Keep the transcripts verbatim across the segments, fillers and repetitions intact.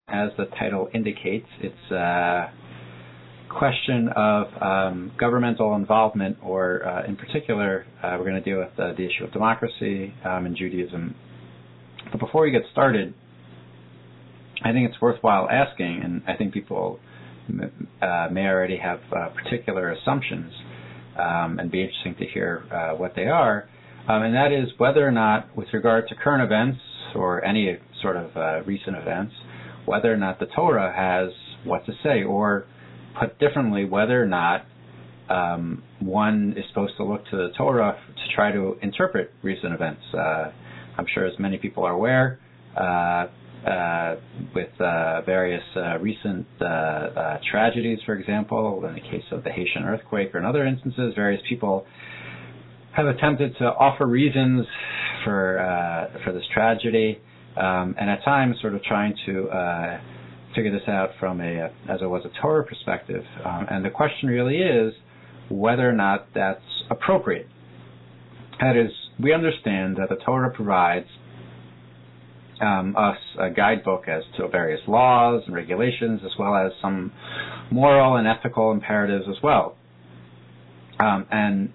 as the title indicates, it's a question of um, governmental involvement, or uh, in particular, uh, we're going to deal with uh, the issue of democracy um, in Judaism. But before we get started, I think it's worthwhile asking, and I think people uh, may already have uh, particular assumptions, um, and be interesting to hear uh, what they are, um, and that is whether or not, with regard to current events or any sort of uh, recent events, whether or not the Torah has what to say, or put differently, whether or not um, one is supposed to look to the Torah to try to interpret recent events. Uh, I'm sure, as many people are aware, uh, uh, with uh, various uh, recent uh, uh, tragedies, for example, in the case of the Haitian earthquake or in other instances, various people have attempted to offer reasons for uh, for this tragedy, um, and at times sort of trying to uh, figure this out from a, as it was a Torah perspective. Um, and the question really is whether or not that's appropriate. That is, we understand that the Torah provides um, us a guidebook as to various laws and regulations, as well as some moral and ethical imperatives as well. Um, and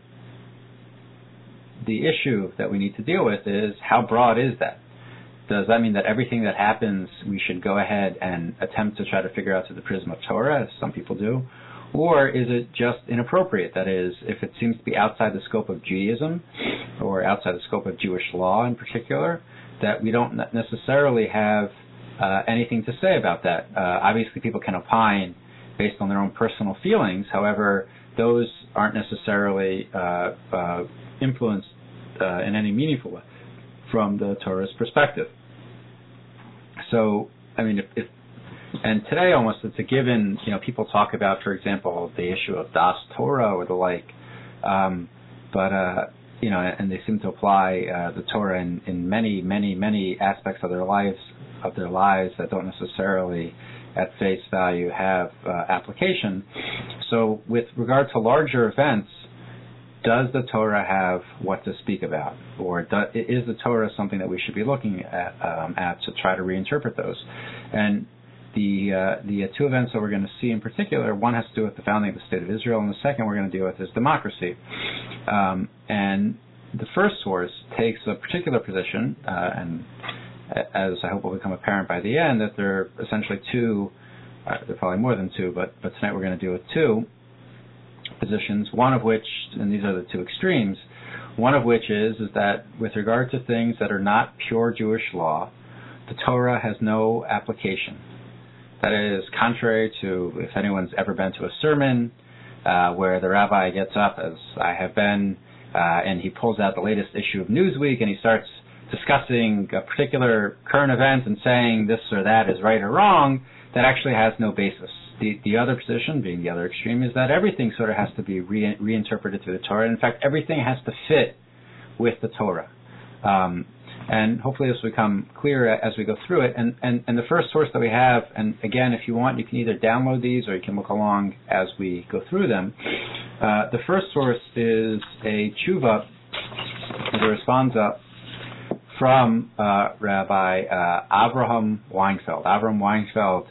the issue that we need to deal with is, how broad is that? Does that mean that everything that happens we should go ahead and attempt to try to figure out through the prism of Torah, as some people do? Or is it just inappropriate? That is, if it seems to be outside the scope of Judaism, or outside the scope of Jewish law in particular, that we don't necessarily have uh, anything to say about that. Uh, obviously, people can opine based on their own personal feelings. However, those aren't necessarily uh, uh, influenced uh, in any meaningful way from the Torah's perspective. So, I mean, if, if and today almost it's a given, you know, people talk about, for example, the issue of Das Torah or the like, um, but, uh, you know, and they seem to apply uh, the Torah in, in many, many, many aspects of their lives, of their lives that don't necessarily at face value have uh, application. So with regard to larger events, does the Torah have what to speak about? Or do, is the Torah something that we should be looking at, um, at to try to reinterpret those? And the uh, the two events that we're going to see in particular, one has to do with the founding of the State of Israel, and the second we're going to deal with is democracy. Um, and the first source takes a particular position, uh, and as I hope will become apparent by the end, that there are essentially two, uh, there are probably more than two, but, but tonight we're going to deal with two positions, one of which, and these are the two extremes, one of which is, is that with regard to things that are not pure Jewish law, the Torah has no application. That is contrary to, if anyone's ever been to a sermon uh, where the rabbi gets up, as I have been, uh, and he pulls out the latest issue of Newsweek and he starts discussing a particular current event and saying this or that is right or wrong, that actually has no basis. The, the other position, being the other extreme, is that everything sort of has to be re- reinterpreted through the Torah. In fact, everything has to fit with the Torah. Um, and hopefully this will become clear as we go through it. And, and, and the first source that we have, and again, if you want, you can either download these or you can look along as we go through them. Uh, the first source is a tshuva, a responsa, from uh, Rabbi uh, Avraham Weinfeld. Avraham Weinfeld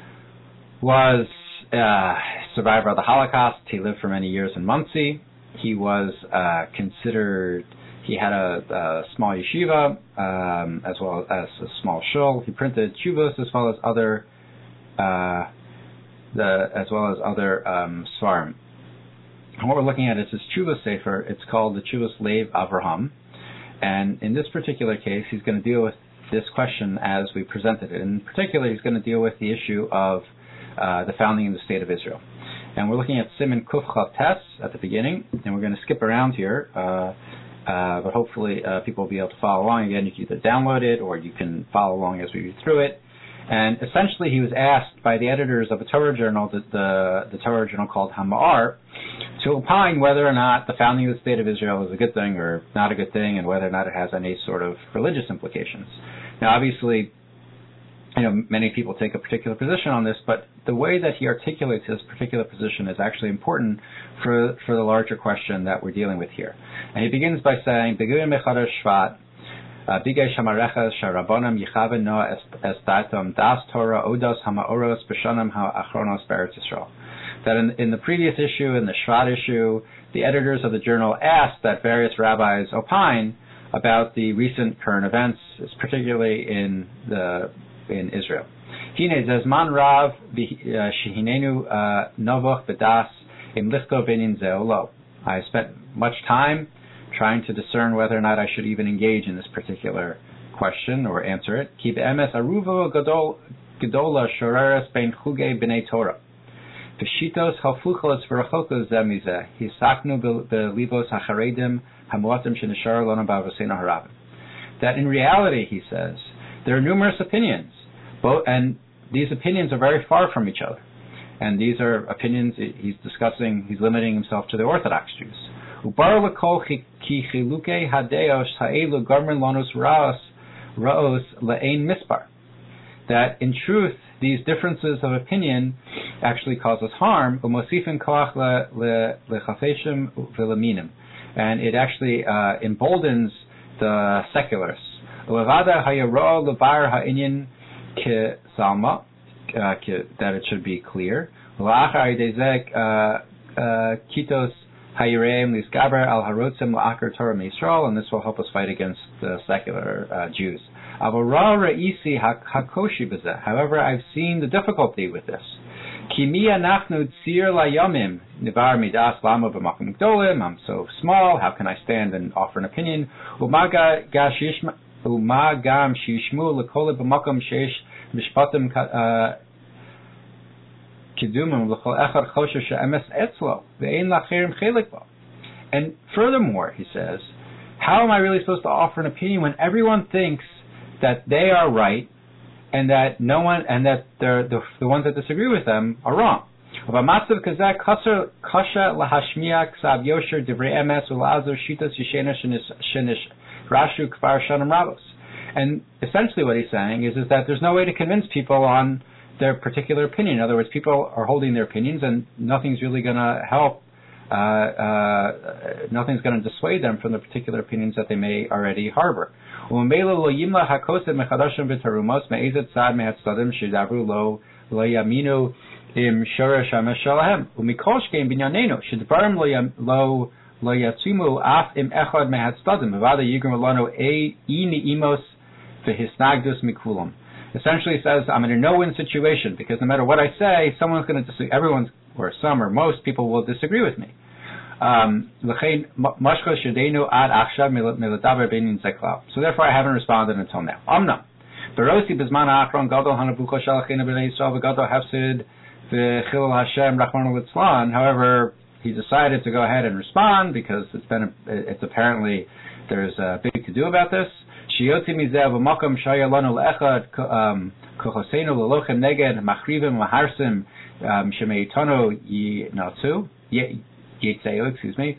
was a survivor of the Holocaust. He lived for many years in Muncie. He was uh, considered, he had a, a small yeshiva, um, as well as a small shul. He printed tshuvos as well as other, uh, the as well as other um, svarim. And what we're looking at is his tshuva sefer. It's called the Tshuvos Lev Avraham. And in this particular case, he's going to deal with this question as we presented it. In particular, he's going to deal with the issue of uh, the founding of the State of Israel. And we're looking at Siman Kuf Chav Tes at the beginning, and we're going to skip around here, uh, uh, but hopefully uh, people will be able to follow along. Again, you can either download it or you can follow along as we read through it. And essentially, he was asked by the editors of a Torah journal, the, the, the Torah journal called Hama'ar, to opine whether or not the founding of the State of Israel is a good thing or not a good thing, and whether or not it has any sort of religious implications. Now, obviously, you know, many people take a particular position on this, but the way that he articulates his particular position is actually important for for the larger question that we're dealing with here. And he begins by saying, Beguya Mechadesh Shvat, Bigay Shamarecha Sharabonam Yichaven Noah Estatum Das Torah Odos Hamaoros B'Shanam HaAchronos Beretz Yisrael. That in, in the previous issue, in the Shvat issue, the editors of the journal asked that various rabbis opine about the recent current events, particularly in the in Israel. Hine Zezman Rav Shehinenu Novoch B'Das Im Lichto Benin Zeolo. I spent much time trying to discern whether or not I should even engage in this particular question or answer it. Ki be'emes aruvo gedola shoreres bein chuge b'nei Torah. V'shitos halfuchos v'rachokos zemizeh. Hisaknu b'libos hacharedim hamuatim shenishar lona ba'avosena harabim. That in reality, he says, there are numerous opinions, both, and these opinions are very far from each other. And these are opinions he's discussing, he's limiting himself to the Orthodox Jews. Ubar l'kol ki chiluke hadeos ha'elu garmen lanos raos raos le'ein mispar. That in truth, these differences of opinion actually cause us harm. Umosifin koach lechafeshim v'laminim, and it actually uh, emboldens the secularists. Levada hayaro levar ha'inyan ke salma, that it should be clear. La'achar yedezek kitos hayireim lisgaber al harotzim la'akar Torah me'Yisrael, and this will help us fight against the secular uh, Jews. However, I've seen the difficulty with this. I'm so small, how can I stand and offer an opinion? And furthermore, he says, how am I really supposed to offer an opinion when everyone thinks that they are right, and that no one, and that the the ones that disagree with them are wrong? And essentially, what he's saying is is that there's no way to convince people on their particular opinion. In other words, people are holding their opinions, and nothing's really going to help. Uh, uh, nothing's going to dissuade them from the particular opinions that they may already harbor. And essentially says, I'm in a no-win situation, because no matter what I say, someone's going to disagree. Everyone's, or some or most people will disagree with me. Um, so therefore I haven't responded until now. Amna. However, he decided to go ahead and respond because it's been a, it's apparently there's a big to do about this. Excuse me.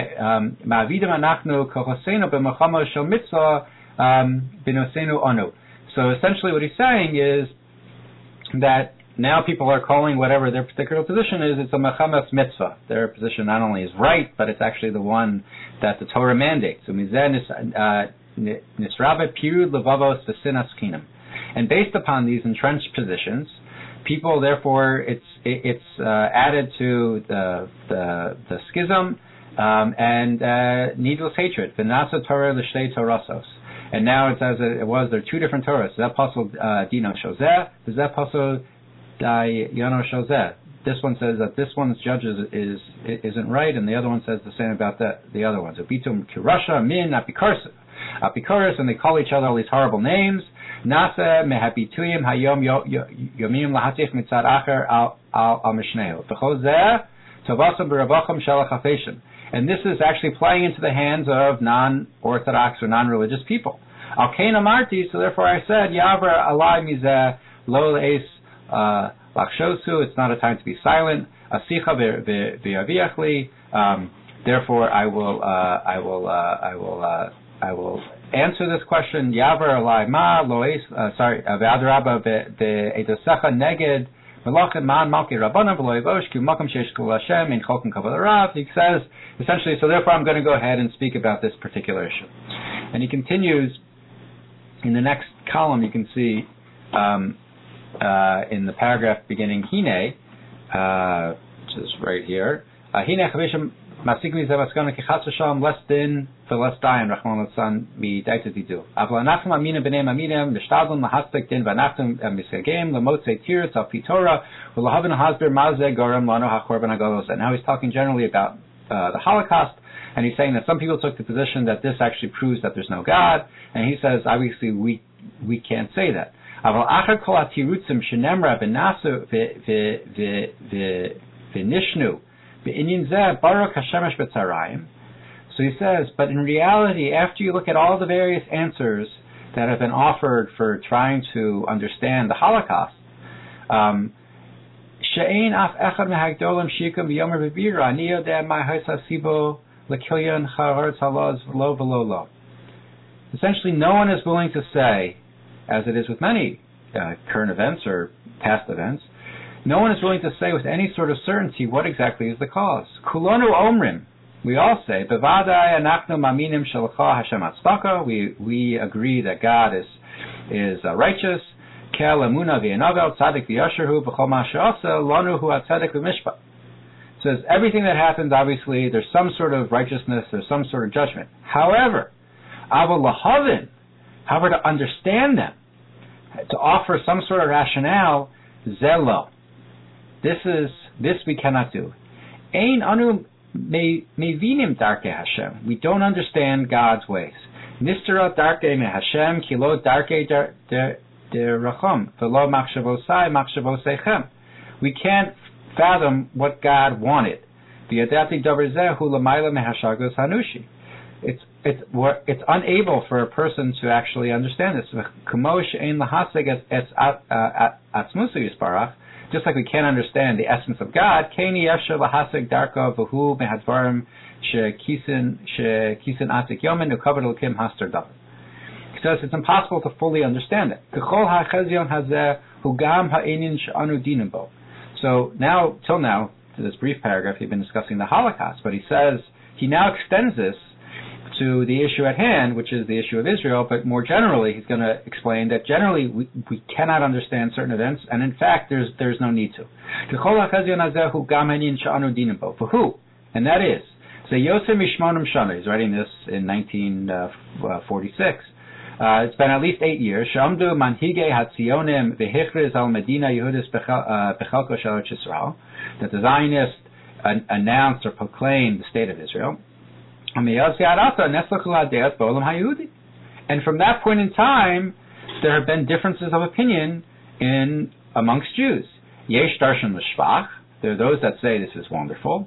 So essentially what he's saying is that now people are calling whatever their particular position is, it's a mechamas mitzvah. Their position not only is right, but it's actually the one that the Torah mandates. And based upon these entrenched positions, people, therefore, it's it's uh, added to the the, the schism um, and uh, needless hatred. V'nasa Torah l'shtei Torasos. And now it's as it was. There are two different Torahs. Zeh pasol dino shozeh, zeh pasol dayano shozeh. This one says that this one's judges is isn't right, and the other one says the same about the the other ones. Abitum kirasha min apikoros, apikoros, and they call each other all these horrible names. Nasa mehabituyim hayom yomim lahatich mitzad acher al al mishneo. B'chozeh tovasam b'ravacham shalachafeshim. And this is actually playing into the hands of non-Orthodox or non-religious people. Al kein amarti, so therefore I said, Yavar alai mizeh lo leis lachshosu. It's not a time to be silent. Asicha v'yaviachli. Therefore, I will, uh, I will, uh, I will, uh, I will answer this question. Yavar alai ma lois. Sorry, ve'adraba ve'edosecha neged. He says, essentially, so therefore I'm going to go ahead and speak about this particular issue. And he continues in the next column, you can see um, uh, in the paragraph beginning Hine, uh, which is right here, Hine Chavishim Masikmi Zavaskana Kichatz Shalom less din for less dying Rahman Latsan mi daita didu. Avla nachum amina b'nei aminim nishtadlum lahaspek din v'nachtum misagim lemotzei tiritz al pitora v'lahavin hasber mazeh goram lano hachorban hagalos. And now he's talking generally about uh, the Holocaust, and he's saying that some people took the position that this actually proves that there's no God, and he says obviously we we can't say that. Aval achar kol hatirutzim shenemra v'nasu v'nishnu. So he says, but in reality, after you look at all the various answers that have been offered for trying to understand the Holocaust, um, essentially no one is willing to say, as it is with many uh, current events or past events, no one is willing to say with any sort of certainty what exactly is the cause. Kulonu omrim, we all say, bevadai anachnu maminim shalcha Hashem atztaka. We we agree that God is is uh, righteous. Kel emuna v'yanavel tzadik v'yasherhu b'chol ma she'asa lanu hu atzedek v'mishpat. Says everything that happens, obviously, there's some sort of righteousness, there's some sort of judgment. However, avol lahavin, however, to understand them, to offer some sort of rationale, zelo. This is this we cannot do. Ein anu mevinim darkei Hashem. We don't understand God's ways. Nistara darkei me Hashem kilo darkei deracham v'lo machshavosai machshavosechem. We can't fathom what God wanted. V'yadati davar zeh hu l'mayla mehashagos hanushi. It's it's it's unable for a person to actually understand this. K'mo she'ein lahaseg es atzmusu yisparach. Just like we can't understand the essence of God, Keni Yesha Lahasek Darko Vahu Mehadvarim She Kisin She Kisin Atik Yomen Ukavad Lukim Haster Davar. He says it's impossible to fully understand it. Kechol HaChezion Hazeh Hugam Ha'inin She'anu Dinimbo. So now, till now, to this brief paragraph, he's been discussing the Holocaust, but he says he now extends this to the issue at hand, which is the issue of Israel, but more generally, he's going to explain that generally we, we cannot understand certain events, and in fact, there's there's no need to. For who? And that is, he's writing this in nineteen forty-six. Uh, it's been at least eight years. That the Zionists an, announced or proclaimed the state of Israel. And from that point in time, there have been differences of opinion in amongst Jews. Yesh darshan l'shvach. There are those that say this is wonderful.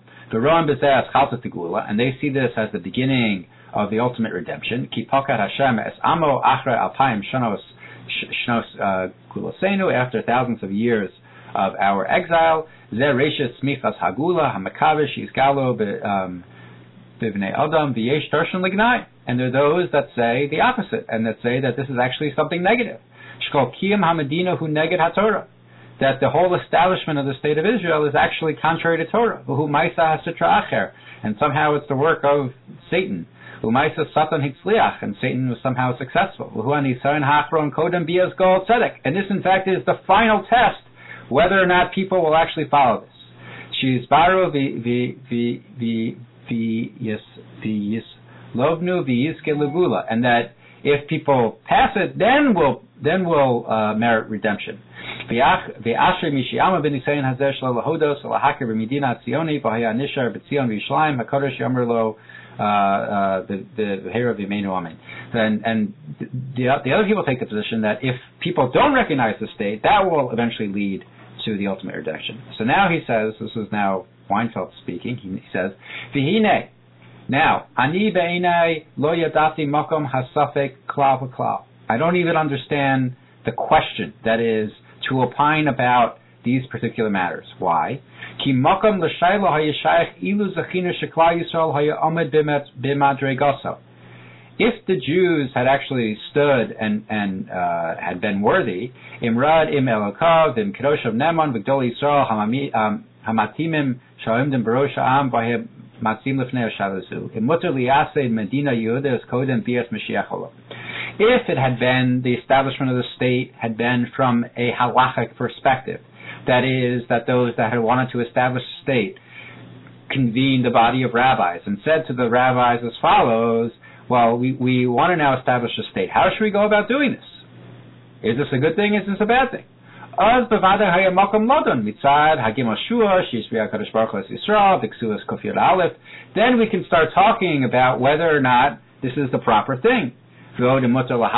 And they see this as the beginning of the ultimate redemption. Ki pakat Hashem es amo achra alpayim shanos shnos kulosenu, after thousands of years of our exile. Ze reishes smichas hagula hamakavish yizgalo be b'vnei adam v'yesh darshan lignai. And there are those that say the opposite, and that say that this is actually something negative. Shkol kiyam hamadina hu neged haTorah, that the whole establishment of the state of Israel is actually contrary to Torah. V'hu ma'isa hasitra acher, and somehow it's the work of Satan. V'hu ma'isa satan hitzliach, and Satan was somehow successful. V'hu anisayon hachron kodem bias gol tzedek, and this in fact is the final test whether or not people will actually follow this. She's baru vi vi vi vi vi yes vi yes lovnu vi yiske legula, and that if people pass it, then we'll then we'll uh, merit redemption. V'asher mishiyama b'nisayin hazeh shelo lahodos lahakir b'medina tzioni v'haya nishar b'tzion v'yishlayim hakadosh yomer lo the the hero v'ymeinu amen. And and the the other people take the position that if people don't recognize the state, that will eventually lead to the ultimate redemption. So now he says, this is now Weinfeld speaking. He, he says, v'hine. Now, ani be'enai lo yadati makom hasafek klal v'klal. I don't even understand the question, that is, to opine about these particular matters. Why? Ki makom l'shaylo hayashayach ilu zachinu sheklal Yisrael haya omed b'madregaso. If the Jews had actually stood and and uh, had been worthy, imrad im elokav im kedoshav neman v'gdol Yisrael hamatimim sha'omdim b'rosh ha'am v'hem matzim lefnei hashavazu im mutar liyaseh medina Yehuda es kodem bias Mashiach olam. If it had been, the establishment of the state had been from a halachic perspective, that is, that those that had wanted to establish a state convened a body of rabbis and said to the rabbis as follows, well, we, we want to now establish a state. How should we go about doing this? Is this a good thing? Is this a bad thing? Then we can start talking about whether or not this is the proper thing. Whether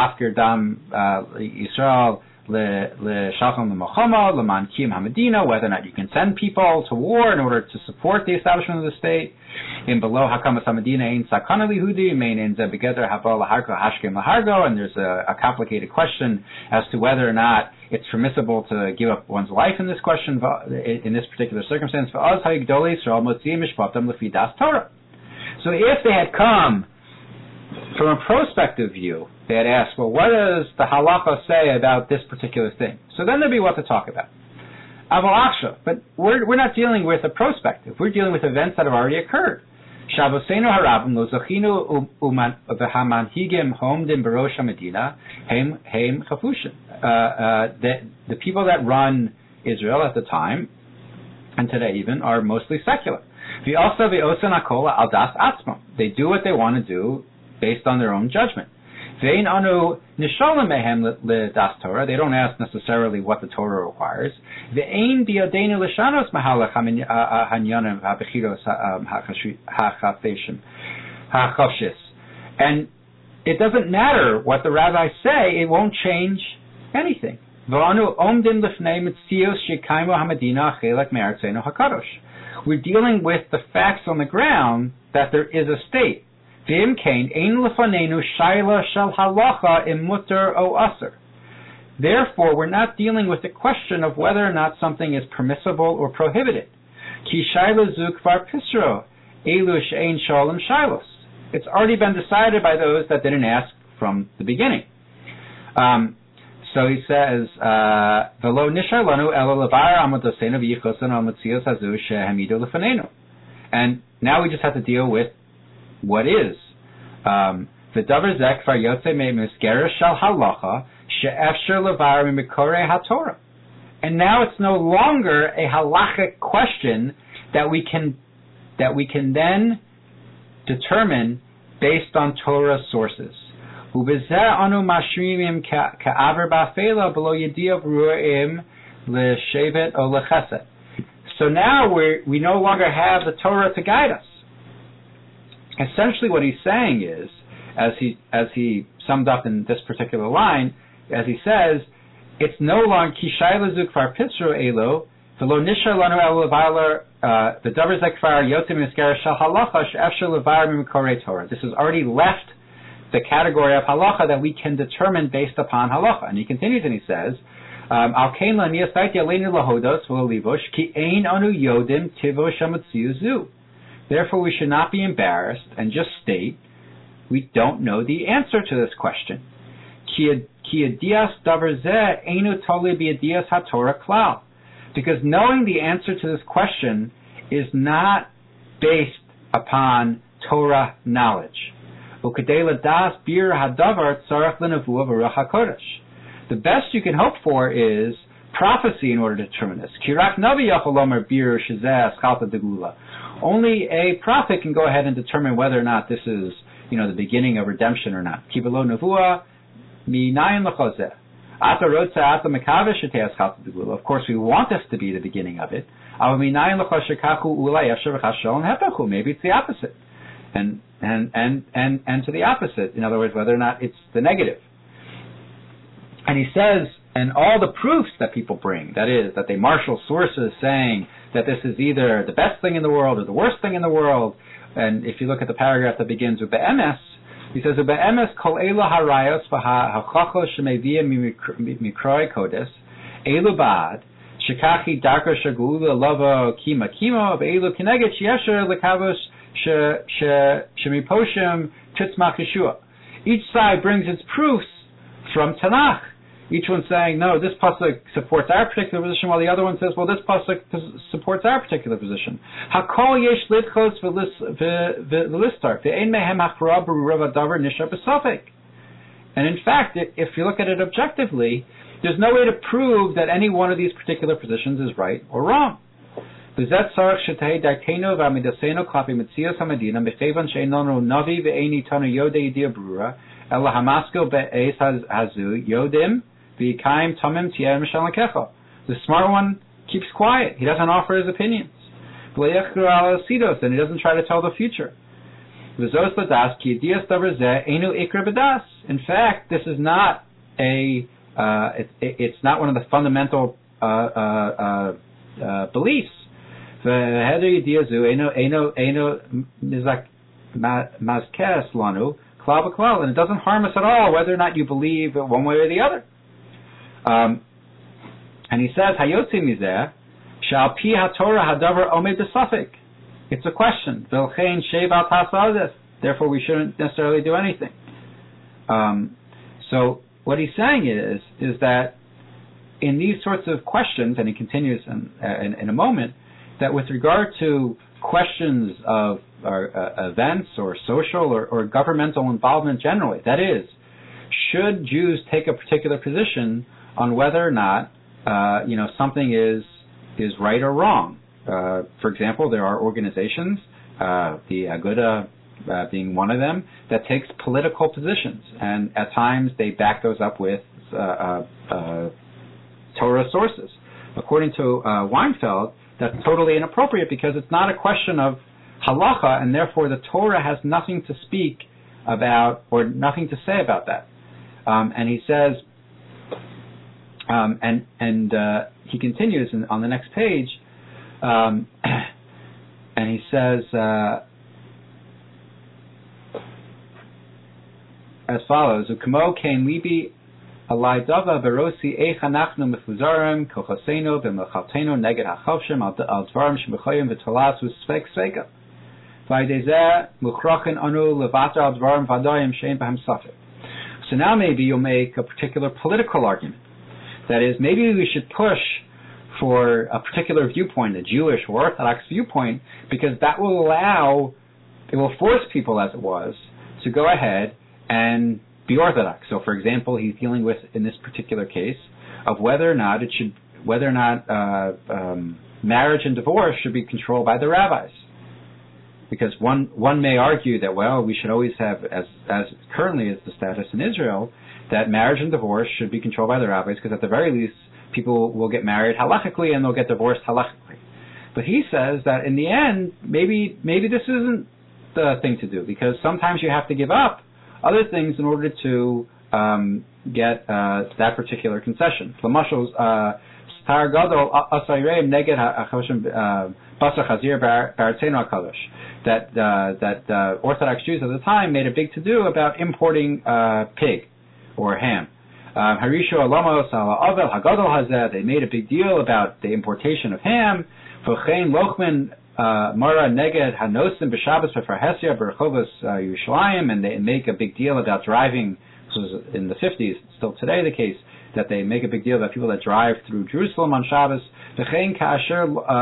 or not you can send people to war in order to support the establishment of the state. In below Hakamas Hamadina Ein Sakana Lihudi, main in Zebegeder Habal Lahargo Hashkem Lahargo, and there's a, a complicated question as to whether or not it's permissible to give up one's life in this question, in this particular circumstance. So if they had come from a prospective view, they had asked, well, what does the halacha say about this particular thing? So then there'd be what to talk about. But we're, we're not dealing with a prospective. We're dealing with events that have already occurred. Shavosenu harabim lo zachinu v'hamanhigim homdim b'rosh hamedina heim heim chafushin. The the people that run Israel at the time, and today even, are mostly secular. V'osa v'osan hakola al das atzmam. They do what they want to do based on their own judgment. Vein anu nishalim mehem ledas Torah. They don't ask necessarily what the Torah requires. Ve'ein biyadeinu lishanos mahalach hanyanim habechiros hachafeshim hachafshis. And it doesn't matter what the rabbis say; it won't change anything. Ve'anu omdim lifnei mitzios shekaimu hamadina chelak me'artzenu hakadosh. We're dealing with the facts on the ground that there is a state. Therefore, we're not dealing with the question of whether or not something is permissible or prohibited. It's already been decided by those that didn't ask from the beginning. Um, so he says, uh, and now we just have to deal with what is. Um, and now it's no longer a halachic question that we can that we can then determine based on Torah sources. So now we we no longer have the Torah to guide us. Essentially what he's saying is, as he as he summed up in this particular line, as he says, it's no longer kishayla zukvar pitru elo v'lo nishar lanu el levalar the davar zekvar yotim miskar shal halacha she'efshar levar mimkorei Torah. This has already left the category of halacha that we can determine based upon halacha. And he continues and he says, al kein laniyasaiti aleinu lahodos v'lo livosh ki ein anu yodim tivo shamatziu zu. Therefore, we should not be embarrassed and just state we don't know the answer to this question. Because knowing the answer to this question is not based upon Torah knowledge. The best you can hope for is prophecy in order to determine this. Only a prophet can go ahead and determine whether or not this is, you know, the beginning of redemption or not. Of course, we want this to be the beginning of it. Maybe it's the opposite. And, and, and, and, and to the opposite. In other words, whether or not it's the negative. And he says, and all the proofs that people bring, that is, that they marshal sources saying that this is either the best thing in the world or the worst thing in the world. And if you look at the paragraph that begins with be'emes, he says, be'emes kol ela harayos v'ha'chachos shemevia mikroi kodes, elu ba'ad, shekachi darko shagula lovo kima kimo, ve'elu kineged sheyesher lekavos shemiposhem titzmach Yeshua. Each side brings its proofs from Tanakh. Each one saying, no, this pasuk supports our particular position, while the other one says, well, this pasuk supports our particular position. Hakol yesh lidchos v'listar, ve'ein mehem hachra b'ruva davar nishar b'safek. And in fact, if you look at it objectively, there's no way to prove that any one of these particular positions is right or wrong. And he the smart one keeps quiet. He doesn't offer his opinions. And he doesn't try to tell the future. In fact, this is not a uh, it, it, it's not one of the fundamental uh, uh, uh, beliefs. And it doesn't harm us at all whether or not you believe one way or the other. Um, and he says, Hayotzi mizeh, shal pi haTorah hadavar omed b'safek. It's a question. Therefore, we shouldn't necessarily do anything. Um, so what he's saying is, is that in these sorts of questions, and he continues in, in, in a moment, that with regard to questions of or, uh, events or social or, or governmental involvement generally, that is, should Jews take a particular position on whether or not uh, you know something is is right or wrong? Uh, for example, there are organizations, uh, the Aguda uh, being one of them, that takes political positions, and at times they back those up with uh, uh, uh, Torah sources. According to uh, Weinfeld, that's totally inappropriate because it's not a question of halacha, and therefore the Torah has nothing to speak about or nothing to say about that. Um, and he says, um, and and uh, he continues in, on the next page. Um, and he says uh, as follows: "Ukmo kain libi alai dava berosi eich anachnu mefuzarim kochasenu b'mechaltenu neged hachavshem al dvarim shemechayim v'tolas u'sfek sveka v'aydezeh muchrachen anu levater al dvarim v'adayim shein b'hem safek." So now maybe you'll make a particular political argument. That is, maybe we should push for a particular viewpoint, a Jewish or Orthodox viewpoint, because that will allow, it will force people, as it was, to go ahead and be Orthodox. So, for example, he's dealing with, in this particular case, of whether or not it should, whether or not uh, um, marriage and divorce should be controlled by the rabbis. Because one one may argue that, well, we should always have, as as currently is the status in Israel, that marriage and divorce should be controlled by the rabbis, because at the very least, people will get married halachically and they'll get divorced halachically. But he says that in the end, maybe maybe this isn't the thing to do, because sometimes you have to give up other things in order to um, get uh, that particular concession. Flamashel's Star Gadol Asayreim Neged HaChoshem Basar Chazir Baratzeno HaKadosh. That uh, that uh, Orthodox Jews at the time made a big to-do about importing uh, pig or ham. Harisho Alamos Ala Avel Hagadol Hazeh. They made a big deal about the importation of ham. V'chein Lochman Mara Neged Hanosim B'Shabbos B'Farhesia B'Rechovos Yerushalayim, and they make a big deal about driving. This was in the fifties, still today the case, that they make a big deal about people that drive through Jerusalem on Shabbos. V'chein Ka'asher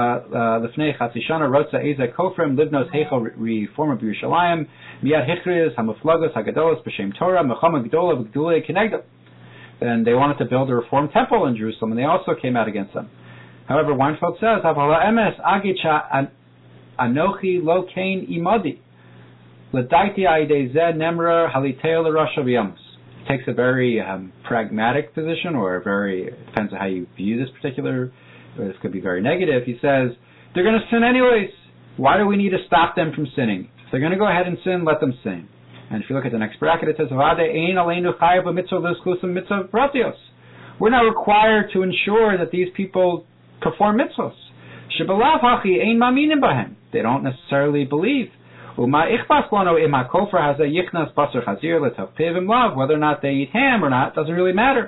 Lefnei Chatzi Shana Rotza Eza Kofrim Livnos Heichel Reforma B'Yerushalayim Miyad Hichriz Hamuflagos Hagadolos B'Shem Torah Mechama Gdola V'Gdulei Kenegdom. And they wanted to build a reformed temple in Jerusalem, and they also came out against them. However, Weinfeld says, Emes Agicha Anochi Lo Kain Imadi L'Daiti Aidei Zeh Nemrer Haliteo L'Rosh V'Yamos. Takes a very um, pragmatic position, or a very, it depends on how you view this particular, or this could be very negative. He says, they're going to sin anyways. Why do we need to stop them from sinning? If they're going to go ahead and sin, let them sin. And if you look at the next bracket, it says, we're not required to ensure that these people perform mitzvahs. They don't necessarily believe. Whether or not they eat ham or not doesn't really matter.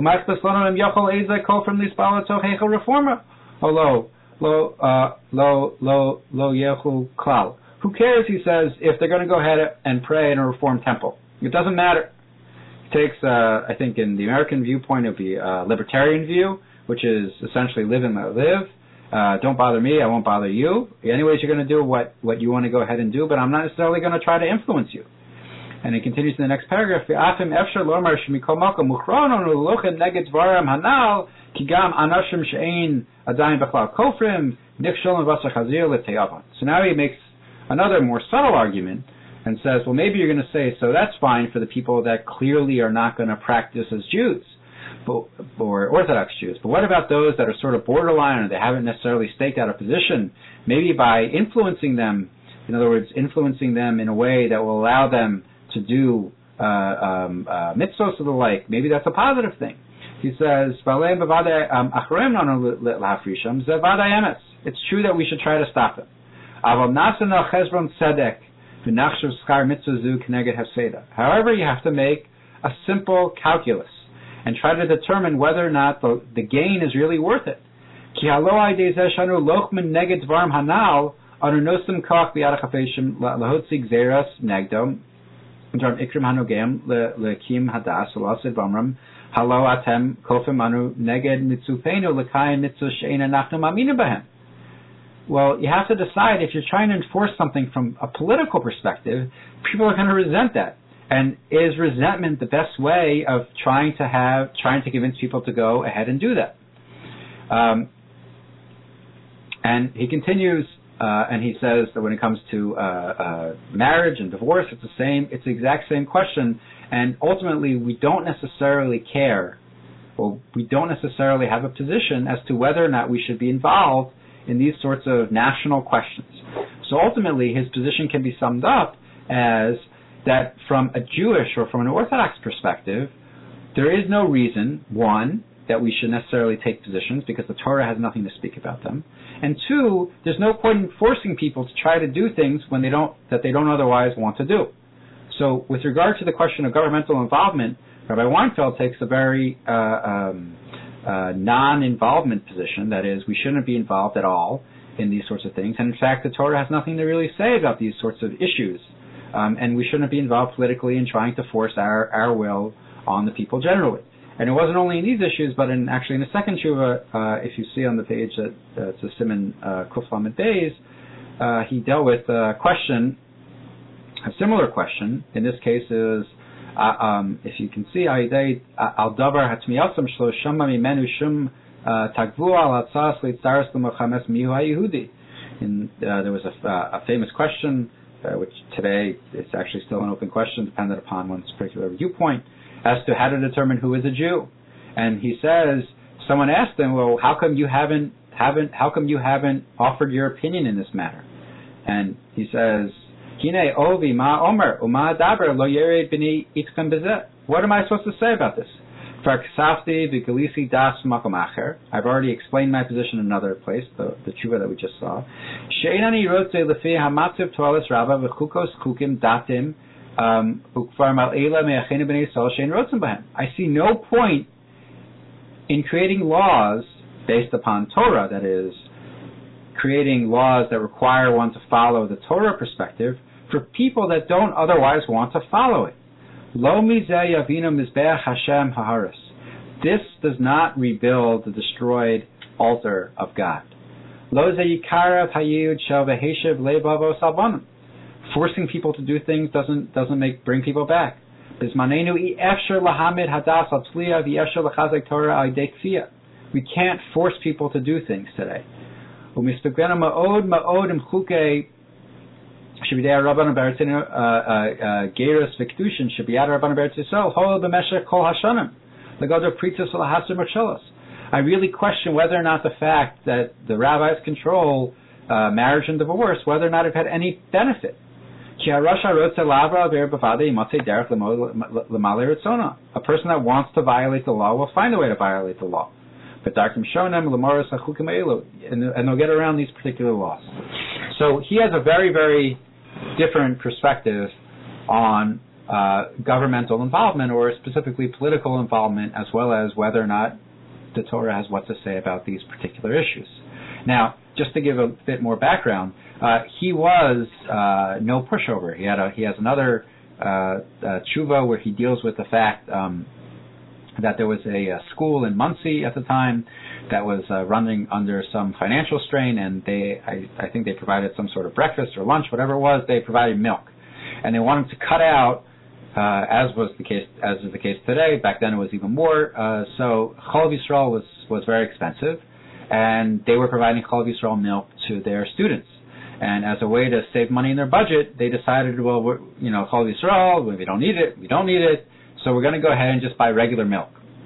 Who cares, he says, if they're going to go ahead and pray in a reformed temple? It doesn't matter. He takes, uh, I think in the American viewpoint, it would be a libertarian view, which is essentially live and let live. Uh, don't bother me, I won't bother you. Anyways, you're going to do what, what you want to go ahead and do, but I'm not necessarily going to try to influence you. And it continues in the next paragraph. Ve'afim efshar lomar shemikol makom muchronon u'lochen neged dvaram hanal ki gam anashim she'ein adayin b'chlal kofrim niksholon v'asar chazir l'teyavan. So now he makes another more subtle argument and says, well, maybe you're going to say, so that's fine for the people that clearly are not going to practice as Jews, but, or Orthodox Jews. But what about those that are sort of borderline, or they haven't necessarily staked out a position? Maybe by influencing them, in other words, influencing them in a way that will allow them to do uh, um, uh, mitzvos or the like, maybe that's a positive thing. He says, it's true that we should try to stop them. However, you have to make a simple calculus and try to determine whether or not the, the gain is really worth it. Well, you have to decide, if you're trying to enforce something from a political perspective, people are going to resent that. And is resentment the best way of trying to have, trying to convince people to go ahead and do that? Um, and he continues, uh, and he says that when it comes to uh, uh, marriage and divorce, it's the same, it's the exact same question. And ultimately, we don't necessarily care, or we don't necessarily have a position as to whether or not we should be involved in these sorts of national questions. So ultimately, his position can be summed up as that from a Jewish or from an Orthodox perspective, there is no reason, one, that we should necessarily take positions because the Torah has nothing to speak about them, and two, there's no point in forcing people to try to do things when they don't, that they don't otherwise want to do. So with regard to the question of governmental involvement, Rabbi Weinfeld takes a very uh, um, uh, non-involvement position, that is, we shouldn't be involved at all in these sorts of things, and in fact the Torah has nothing to really say about these sorts of issues, um, and we shouldn't be involved politically in trying to force our, our will on the people generally. And it wasn't only in these issues, but in actually in the second tshuva, uh, if you see on the page that uh, it's a Simon uh, Kuf Lamed Beis, uh, he dealt with a question, a similar question. In this case is, uh, um, if you can see, al davar hatmiyasam shlo shama mimenu shum tagvu al atzas leitzaras l'mochames mihu hayehudi. And there was a, uh, a famous question, uh, which today it's actually still an open question, dependent upon one's particular viewpoint, as to how to determine who is a Jew. And he says, someone asked him, well, how come you haven't, haven't, how come you haven't offered your opinion in this matter? And he says, Hine ovi ma omer uma daber lo yered b'ni itzchem bezeh. What am I supposed to say about this? Farksafti v'galisi das makom acher. I've already explained my position in another place, the, the tshuva that we just saw. She'enani rotze lefi hamatziv toalis rabba v'chukos chukim datim. Um, I see no point in creating laws based upon Torah, that is, creating laws that require one to follow the Torah perspective for people that don't otherwise want to follow it. Lo mizeh yavinu mizbeach Hashem haharis. This does not rebuild the destroyed altar of God. Lo ze yikarav hayud shel v'heshev lebavo salvanim. Forcing people to do things doesn't doesn't make bring people back. We can't force people to do things today. I really question whether or not the fact that the rabbis control uh, marriage and divorce, whether or not it had any benefit. A person that wants to violate the law will find a way to violate the law. And they'll get around these particular laws. So he has a very, very different perspective on uh, governmental involvement, or specifically political involvement, as well as whether or not the Torah has what to say about these particular issues. Now, just to give a bit more background, Uh, he was uh, no pushover. He had a, he has another uh, uh, tshuva where he deals with the fact um, that there was a, a school in Muncie at the time that was uh, running under some financial strain, and they I, I think they provided some sort of breakfast or lunch, whatever it was. They provided milk, and they wanted to cut out uh, as was the case, as is the case today. Back then, it was even more. Uh, so Chalav Yisrael was was very expensive, and they were providing Chalav Yisrael milk to their students. And as a way to save money in their budget, they decided, well, we're, you know, Chalav Yisrael, we don't need it, we don't need it, so we're going to go ahead and just buy regular milk.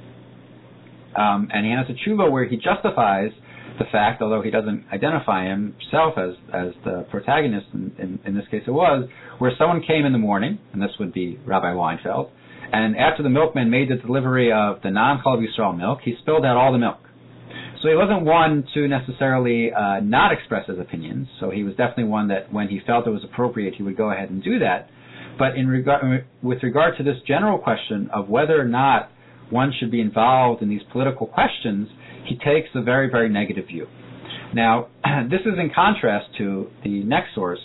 Um, and he has a tshuva where he justifies the fact, although he doesn't identify himself as, as the protagonist, in, in, in this case it was, where someone came in the morning, and this would be Rabbi Weinfeld, and after the milkman made the delivery of the non-Chalav Yisrael milk, he spilled out all the milk. So he wasn't one to necessarily uh, not express his opinions. So he was definitely one that when he felt it was appropriate, he would go ahead and do that. But in regard, with regard to this general question of whether or not one should be involved in these political questions, he takes a very, very negative view. Now, this is in contrast to the next source,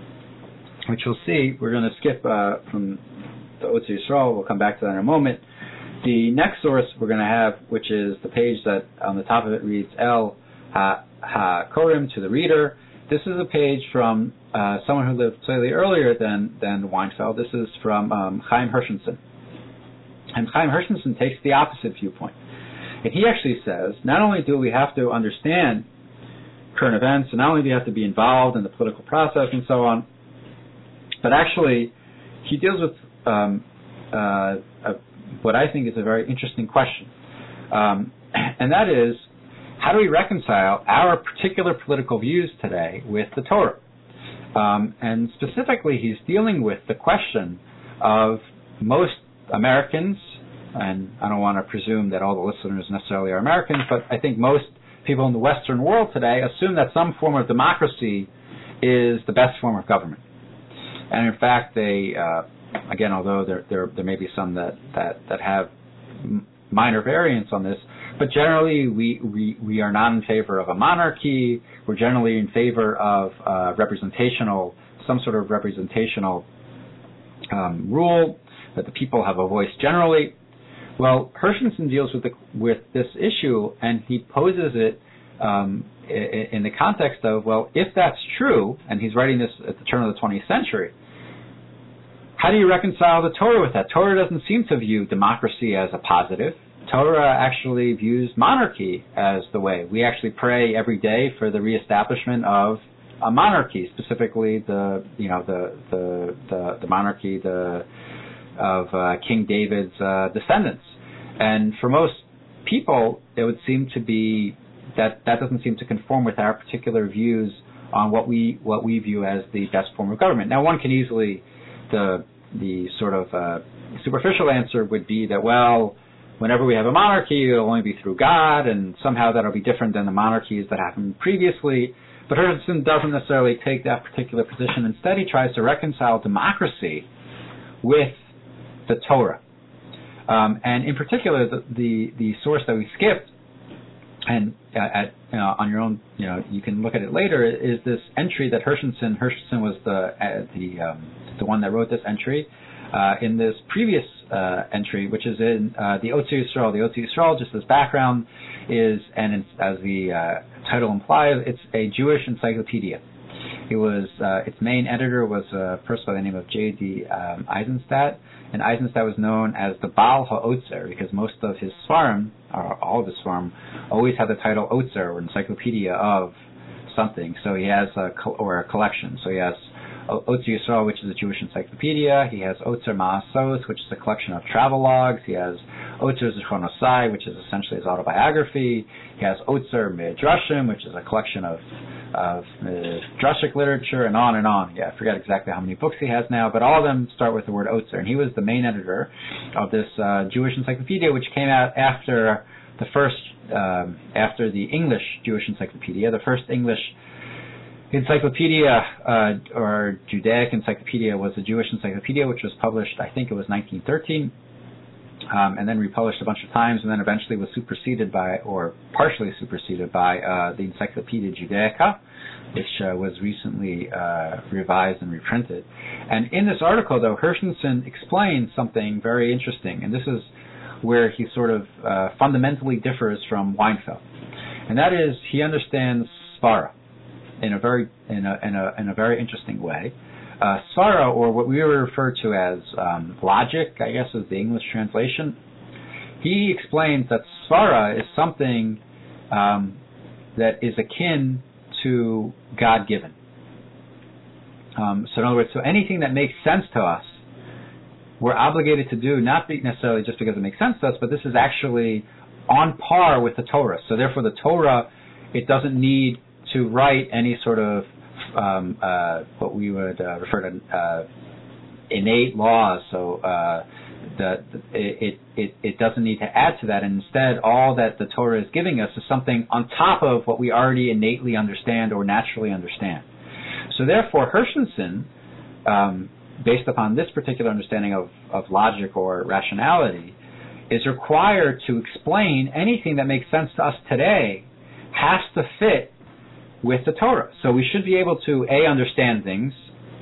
which you'll see. We're going to skip uh, from the Otzer Yisrael. We'll come back to that in a moment. The next source we're going to have, which is the page that on the top of it reads El Ha-Korim to the reader. This is a page from uh, someone who lived slightly earlier than, than Weinfeld. This is from um, Chaim Hershenson. And Chaim Hershenson takes the opposite viewpoint. And he actually says, not only do we have to understand current events, and not only do we have to be involved in the political process and so on, but actually he deals with um, uh, a what I think is a very interesting question. Um, and that is, how do we reconcile our particular political views today with the Torah? Um, and specifically, he's dealing with the question of most Americans, and I don't want to presume that all the listeners necessarily are Americans, but I think most people in the Western world today assume that some form of democracy is the best form of government. And in fact, they... Uh, Again, although there, there there may be some that, that, that have minor variants on this, but generally we, we, we are not in favor of a monarchy. We're generally in favor of uh, representational, some sort of representational um, rule, that the people have a voice generally. Well, Hershenson deals with the, with this issue, and he poses it um, in, in the context of, well, if that's true, and he's writing this at the turn of the twentieth century, how do you reconcile the Torah with that? Torah doesn't seem to view democracy as a positive. Torah actually views monarchy as the way. We actually pray every day for the reestablishment of a monarchy, specifically the you know the the the, the monarchy the of uh, King David's uh, descendants. And for most people, it would seem to be that that doesn't seem to conform with our particular views on what we what we view as the best form of government. Now, one can easily the the sort of uh, superficial answer would be that, well, whenever we have a monarchy, it'll only be through God, and somehow that'll be different than the monarchies that happened previously. But Hershenson doesn't necessarily take that particular position. Instead, he tries to reconcile democracy with the Torah. Um, and in particular, the, the, the source that we skipped, and uh, at, you know, on your own, you know, you can look at it later, is this entry that Hershenson, Hershenson was the, uh, the, um, the one that wrote this entry, uh, in this previous uh, entry, which is in uh, the Otzer Yisrael. The Otzer Yisrael, just as background, is, and it's, as the uh, title implies, it's a Jewish encyclopedia. It was uh, its main editor was a person by the name of J D Um, Eisenstadt, and Eisenstadt was known as the Baal HaOtzer because most of his Svarim, or all of his Svarim, always had the title Otzer, or encyclopedia of something. So he has a or a collection. So he has Otzer Yisrael, which is a Jewish encyclopedia. He has Otzer Ma'asos, which is a collection of travel logs. He has Otzer Zichronosai, which is essentially his autobiography. He has Otzer Midrashim, which is a collection of of Midrashic literature, and on and on. Yeah, I forget exactly how many books he has now, but all of them start with the word Otzer. And he was the main editor of this uh, Jewish encyclopedia, which came out after the first, um, after the English Jewish encyclopedia. The first English encyclopedia, uh, or Judaic encyclopedia, was the Jewish encyclopedia, which was published, I think it was nineteen thirteen. Um, and then republished a bunch of times, and then eventually was superseded by, or partially superseded by, uh, the Encyclopedia Judaica, which uh, was recently uh, revised and reprinted. And in this article, though, Hershenson explains something very interesting, and this is where he sort of uh, fundamentally differs from Weinfeld, and that is he understands Svara in a very in a in a in a very interesting way. uh, Svara, or what we refer to as um, logic, I guess is the English translation, he explains that Svara is something um, that is akin to God-given. Um, so in other words, so anything that makes sense to us, we're obligated to do, not necessarily just because it makes sense to us, but this is actually on par with the Torah. So therefore the Torah, it doesn't need to write any sort of um, uh, what we would uh, refer to uh, innate laws. So uh, the, it, it, it doesn't need to add to that. And instead, all that the Torah is giving us is something on top of what we already innately understand or naturally understand. So therefore, Hershenson, um, based upon this particular understanding of, of logic or rationality, is required to explain anything that makes sense to us today has to fit with the Torah. So we should be able to, A, understand things,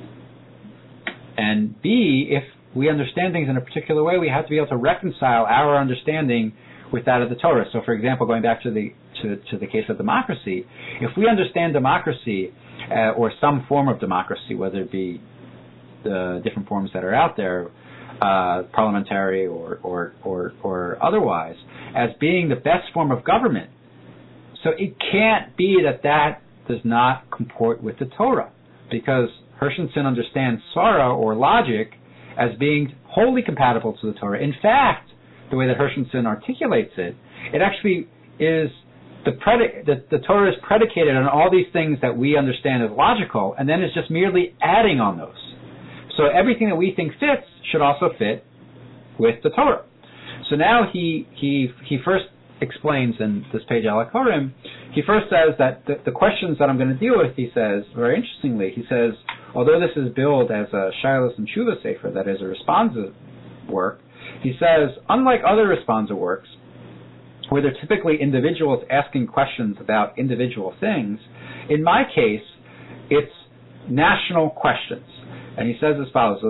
and B, if we understand things in a particular way, we have to be able to reconcile our understanding with that of the Torah. So for example, going back to the to, to the case of democracy, if we understand democracy uh, or some form of democracy, whether it be the different forms that are out there, uh, parliamentary or, or, or, or otherwise, as being the best form of government, so it can't be that that does not comport with the Torah, because Hershenson understands Svara or logic as being wholly compatible to the Torah. In fact, the way that Hershenson articulates it, it actually is the, predi- the, the Torah is predicated on all these things that we understand as logical, and then is just merely adding on those. So everything that we think fits should also fit with the Torah. So now he he he first explains in this page Al HaKorim, he first says that the, the questions that I'm going to deal with, he says, very interestingly, he says, although this is billed as a Shilas and Tshuva Sefer, that is a responsive work, he says, unlike other responsive works, where they're typically individuals asking questions about individual things, in my case, it's national questions. And he says as follows,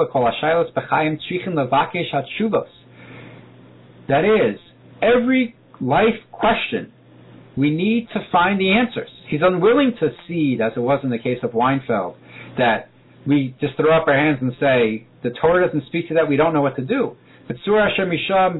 that is, every life question, we need to find the answers. He's unwilling to cede, as it was in the case of Weinfeld, that we just throw up our hands and say, the Torah doesn't speak to that, we don't know what to do. But Surah Hashem Misham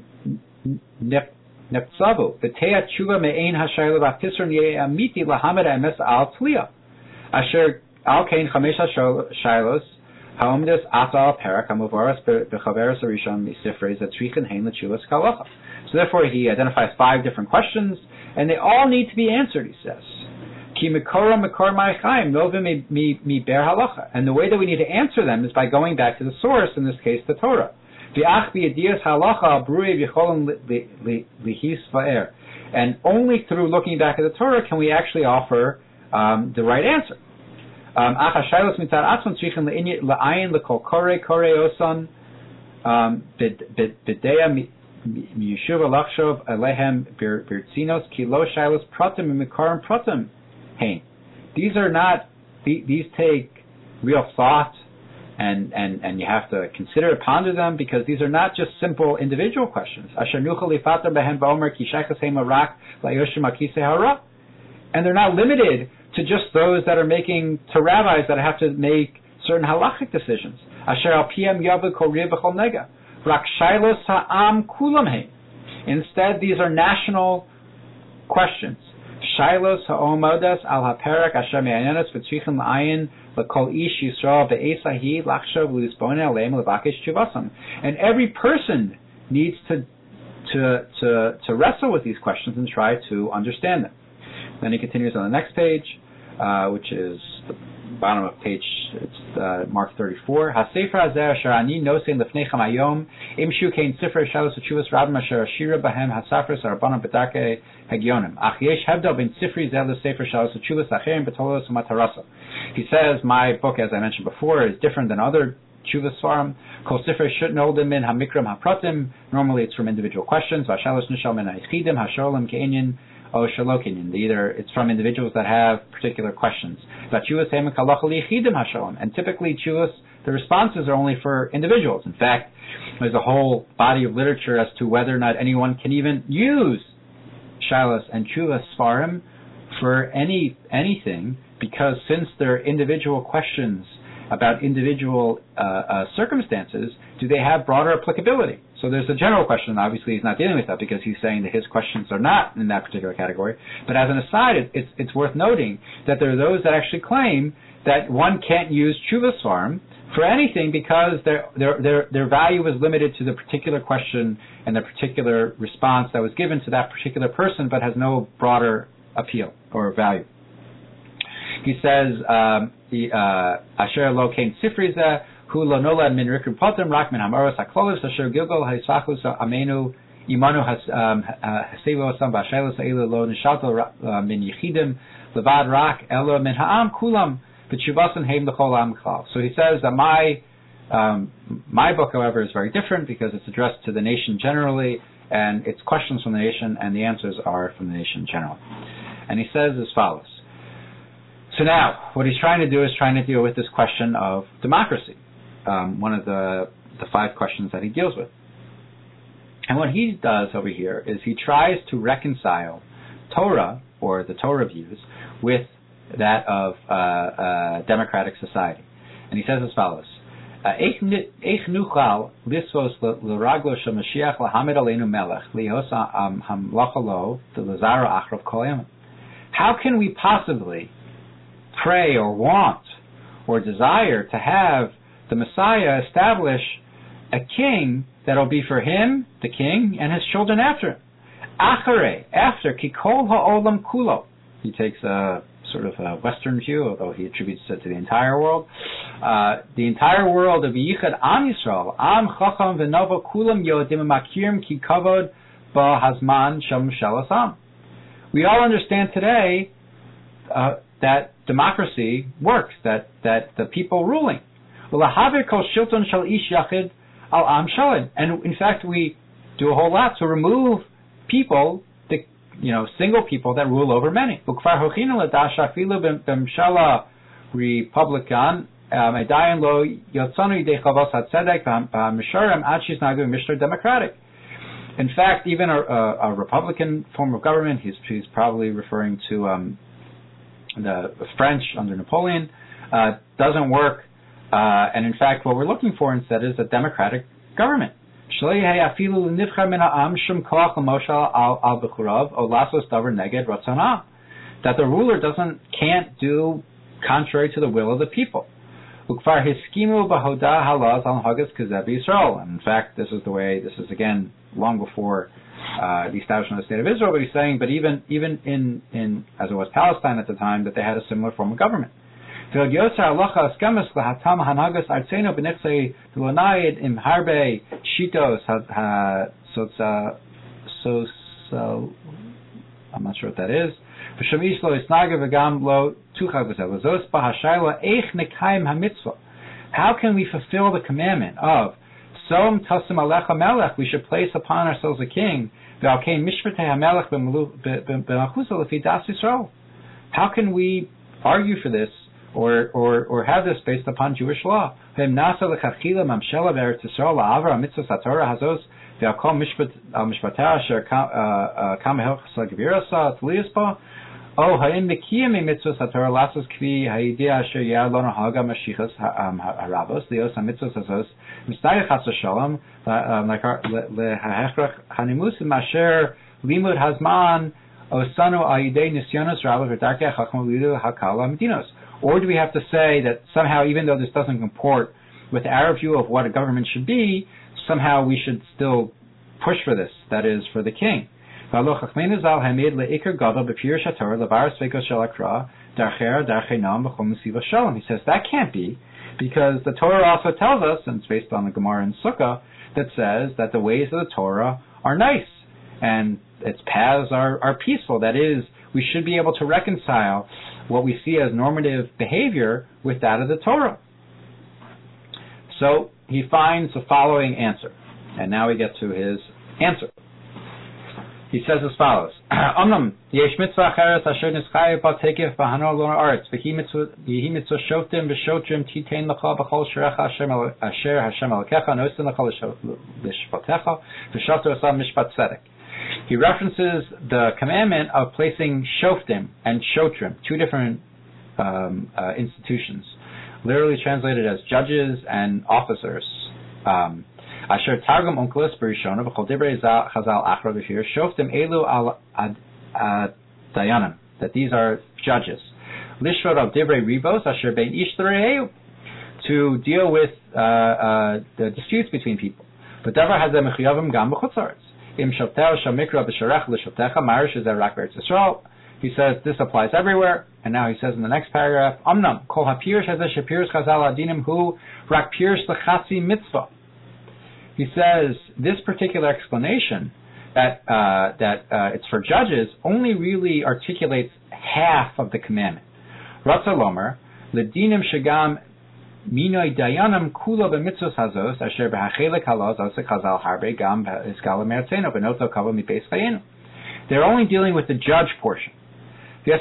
Neptzavu, the Teat Tshuva Me'ein HaShayla V'Tisr Ni'e Amiti Lahamed Emes Al Tliya, Asher Al Kein Chamesh HaShaylos Ha'omdes Ata Al Perak HaMuvaras B'Chaveres HaRishon Misifrei Zatrichen Hein L'Tshuvas Kalacha. So therefore he identifies five different questions, and they all need to be answered, he says. Ki Mekora Mekor Ma'achayim Novim Mi Ber Halacha. And the way that we need to answer them is by going back to the source, in this case the Torah. And only through looking back at the Torah can we actually offer um, the right answer. Um, These are not, these take real thought, and, and, and you have to consider and ponder them, because these are not just simple individual questions. And they're not limited to just those that are making, to rabbis that have to make certain halachic decisions. Instead, these are national questions. Shailos ha'omodas al haperak asher me'ayenos v'tzichim la'ayin l'kol ish Yisrael ve'esahi lachshav l'izbone aleim levakesh tshuvasam. And every person needs to, to to to wrestle with these questions and try to understand them. Then he continues on the next page, uh, which is the bottom of page, it's uh, mark thirty-four. HaSefer hazeh asher ani nosein lefnechem hayom imshu kein sefer shalos v'tshuvas rabim asher ashira bahem hasafres harabanan b'darkei hagyonim. Ach yesh hebdel ben sifri zeh lesefer shalos v'tshuvas acherim b'tolos u'matarasa. He says, my book, as I mentioned before, is different than other Tshuva Svarim. Kol sefer shutnoldim min hamikram hapratim. Normally it's from individual questions. V'shalos nishal min ha'yichidim ha'sholim ke'inyin o shalokinyin. Either it's from individuals that have particular questions. And typically Tshuvas, the responses are only for individuals. In fact, there's a whole body of literature as to whether or not anyone can even use Shilas and Tshuvas Svarim for any anything, because since they're individual questions about individual uh, uh, circumstances, do they have broader applicability? So there's a general question. Obviously, he's not dealing with that because he's saying that his questions are not in that particular category. But as an aside, it, it's, it's worth noting that there are those that actually claim that one can't use Tshuvas Svarim for anything because their, their, their, their value is limited to the particular question and the particular response that was given to that particular person, but has no broader appeal or value. He says, um, Asher lo kein sifri zeh, hu lo nolad min rikru potem, rak min hamaros haklolis, asher gilgol haisachus amenu imanu hasevo osam b'ashelos eilu lo nishato min yichidim, levad rak elo min ha'am kulam, v'tshuvasan heim l'chol am klal. So he says that my, um, my book, however, is very different because it's addressed to the nation generally, and it's questions from the nation, and the answers are from the nation generally. And he says as follows. So now, what he's trying to do is trying to deal with this question of democracy, um, one of the, the five questions that he deals with. And what he does over here is he tries to reconcile Torah, or the Torah views, with that of uh, uh, democratic society. And he says as follows. Eich nuchal lisvos l'raglo shel Mashiach lahamed aleinu melech lihos hamlacha lo l'zara achrav kol yamim. How can we possibly pray or want or desire to have the Messiah establish a king that will be for him, the king, and his children after him? Acharei, after, kikol ha'olam kulo. He takes a sort of a Western view, although he attributes it to the entire world. Uh, the entire world of Yichud Am Yisrael, Am Chacham V'Nova Kulam Yodim Makirim Ki Kavod Ba Hazman Sham Shalasam. We all understand today uh, that democracy works, that, that the people ruling. And in fact, we do a whole lot to remove people, the, you know, single people that rule over many. Republican, democratic. In fact, even a, a, a Republican form of government, he's, he's probably referring to um, the French under Napoleon, uh, doesn't work. Uh, and in fact, what we're looking for instead is a democratic government. That the ruler doesn't can't do contrary to the will of the people. And in fact, this is the way, this is again long before uh, the establishment of the State of Israel, but he's saying, but even even in, in as it was Palestine at the time, that they had a similar form of government. I'm not sure what that is. How can we fulfill the commandment of Som Tasim Alecha Melech? We should place upon ourselves a king. How can we argue for this or, or, or have this based upon Jewish law? Oh, ha'im mekiyim mitzvos haTorah lasos kvi ha'idea asher yad lo nahaga mashichas harabos lios ha'mitzvos hazos mistayich chas v'shalom leha'echrach hanimusim asher limud hazman osanu ha'idei nisyonos rabos v'darkei ha'chacham lidu ha'kala medinos. Or do we have to say that somehow, even though this doesn't comport with our view of what a government should be, somehow we should still push for this, that is, for the king? He says that can't be, because the Torah also tells us, and it's based on the Gemara in Sukkah, that says that the ways of the Torah are nice and its paths are, are peaceful. That is, we should be able to reconcile what we see as normative behavior with that of the Torah. So he finds the following answer, and now we get to his answer. He says as follows: Omnam yesh mitzvah acheres asher nischayev b'tekef b'hanor lo ha'aretz v'hi mitzvah shoftim v'shotrim titein l'cha b'chol sherecha asher Hashem alekecha nosin l'cha l'shpatecha v'shater asam mishpat tzedek. He references the commandment of placing shoftim and shotrim, two different um, uh, institutions, literally translated as judges and officers. Um, Asher Targum Onkelos Berishona B'chol Divrei Chazal Achra B'Shir Shoftim Elu Al Dayanim, that these are judges. Lishrod Al Divrei Ribos Asher Bein Ish L'Re'eu, to deal with uh, uh, the disputes between people. But Davar Hazeh Mechuyavim Gam B'Chutz La'aretz. Im Shoftehu Shamikra B'Sharech L'Shoftecha Marish Zeh Rak B'Eretz Yisrael. He says this applies everywhere, and now he says in the next paragraph, Amnam Kol HaPirish Hazeh Shapirish Chazal Adinim Hu Rak Pirish L'Chatzi Mitzvah. He says this particular explanation that uh, that uh, it's for judges only really articulates half of the commandment. Ratza Lomer L'Dinim Shagam Minoi Dayanam Kula B'Mitzvos Hazos Asher B'Hachelek Halaz Asek Chazal Harbe Gam Iskala Me'atzeno B'Noto Kava Mipeis Chayenu. They're only dealing with the judge portion. There is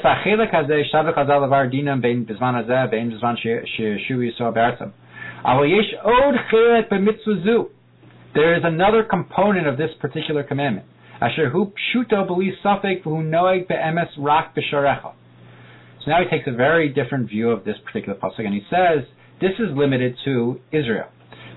another component of this particular commandment. So now he takes a very different view of this particular pasuk, and he says this is limited to Israel.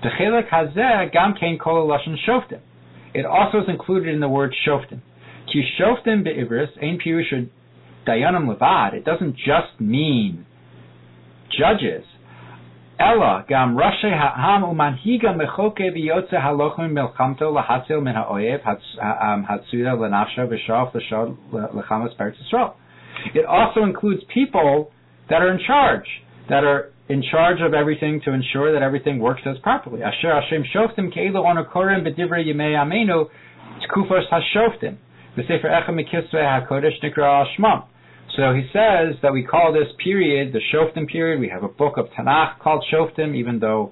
It also is included in the word shoftim. Ki shoftim be'ivris ein pirush dayanim levad. It doesn't just mean judges. Ella gam rashi ha'am umanhiga mechoke biyotze halochim milchamto lahatzil min ha'oyev hatsuda lenafsha v'shav l'shad lechamas peretz Yisrael. It also includes people that are in charge, that are in charge of everything to ensure that everything works as properly. Asher Hashem shoftim ke'ilu onokorim b'divrei yimei amenu tkufos hashoftim. The Sefer Echem Mikisvei HaKodesh Nikra Shmam. So he says that we call this period the Shoftim period. We have a book of Tanakh called Shoftim, even though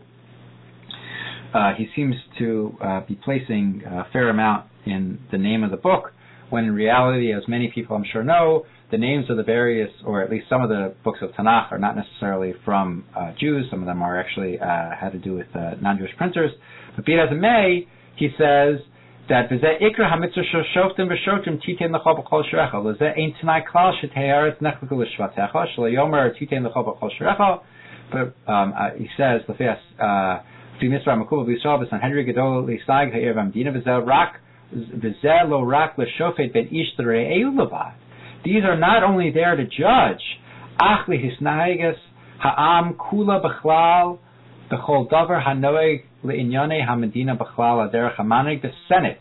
uh, he seems to uh, be placing a fair amount in the name of the book, when in reality, as many people I'm sure know, the names of the various, or at least some of the books of Tanakh, are not necessarily from uh, Jews. Some of them are actually uh, had to do with uh, non-Jewish printers. But be it as it may, he says that v'zeh ikra hamitzvah shoftim v'shotrim titein l'chol b'chol sherecha l'zeh ein t'nai klal sheteiaretz nechleku l'shvatecha shelo yomer titein l'chol b'chol sherecha. But um, uh, he says l'fias fi mitzvah makubah b'yisrael b'sanhedrin gadol l'isag ha'ir v'amdina v'zeh rak v'zeh lo rak l'shofet ben ish l're'eu levad. These are not only there to judge, ach lihisnaeges ha'am kula b'chlal b'chol davar hanoeg le'inyane hamedina b'chlal aderech hamanig, the Senate.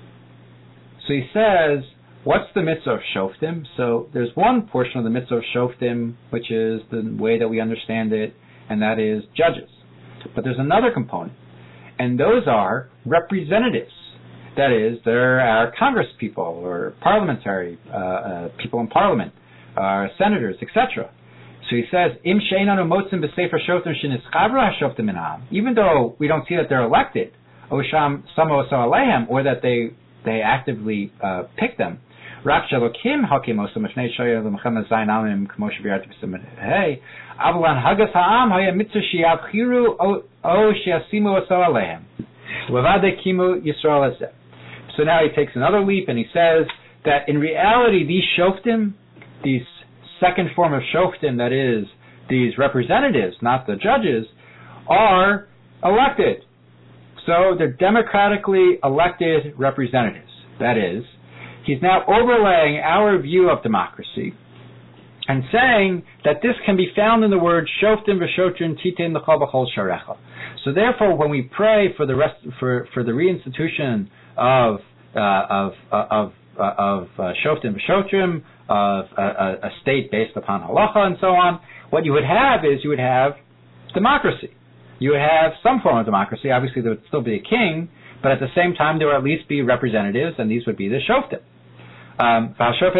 So he says, what's the mitzvah of shoftim? So there's one portion of the mitzvah of shoftim, which is the way that we understand it, and that is judges. But there's another component, and those are representatives. That is, there are Congress people or parliamentary uh, uh, people in Parliament, uh, senators, et cetera. So he says, "Im she'einanu motzim b'sefer shoftim shenischavra hashoftim minam." Even though we don't see that they're elected, osham samo oso alehem, or that they they actively uh, pick them. Rak shelokim hakim oso mefnei shoyer l'mechem zayin alim k'mo shebirati b'siman hey avalan hagas ha'am haya mitzvah sheyavchiru o sheyasimu oso alehem levade kimu Yisrael hazeh. So now he takes another leap and he says that in reality these shoftim, these second form of shoftim, that is, these representatives, not the judges, are elected. So they're democratically elected representatives. That is, he's now overlaying our view of democracy and saying that this can be found in the word shoftim v'shotrim titein l'chol b'chol sharecha. So therefore, when we pray for the rest, for, for the reinstitution of uh, of uh, of uh, of uh, shoftim v'shotrim, of a, a, a state based upon halacha and so on, what you would have is you would have democracy. You would have some form of democracy. Obviously, there would still be a king, but at the same time, there would at least be representatives, and these would be the shoftim. Um,